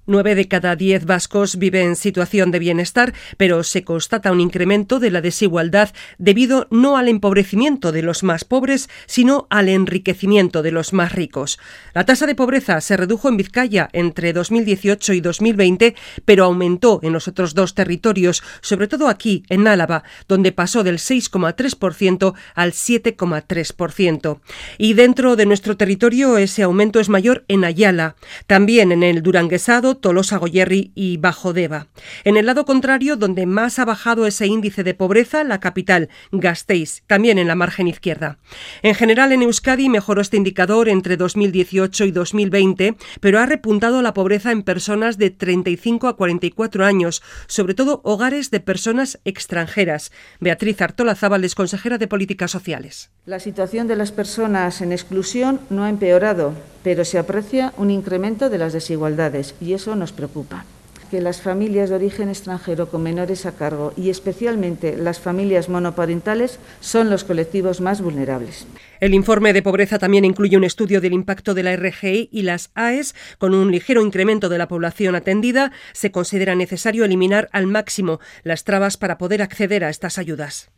9 de cada 10 vascos vive en situación de bienestar, pero se constata un incremento de la desigualdad debido no al empobrecimiento de los más pobres, sino al enriquecimiento de los más ricos. La tasa de pobreza se redujo en Vizcaya entre 2018 y 2020, pero aumentó en los otros dos territorios, sobre todo aquí, en Álava, donde pasó del 6,3% al 7,3%. Y dentro de nuestro territorio ese aumento es mayor en Ayala, también en el Duranguesado, Tolosa Goierri y Bajo Deba. En el lado contrario, donde más ha bajado ese índice de pobreza, la capital, Gasteiz, también en la margen izquierda. En general, en Euskadi mejoró este indicador entre 2018 y 2020, pero ha repuntado la pobreza en personas de 35 a 44 años, sobre todo hogares de personas extranjeras. Beatriz Artolazábal es consejera de Políticas Sociales. La situación de las personas en exclusión no ha empeorado, pero se aprecia un incremento de las desigualdades y eso nos preocupa. Que las familias de origen extranjero con menores a cargo y especialmente las familias monoparentales son los colectivos más vulnerables. El informe de pobreza también incluye un estudio del impacto de la RGI y las AES. Con un ligero incremento de la población atendida, se considera necesario eliminar al máximo las trabas para poder acceder a estas ayudas.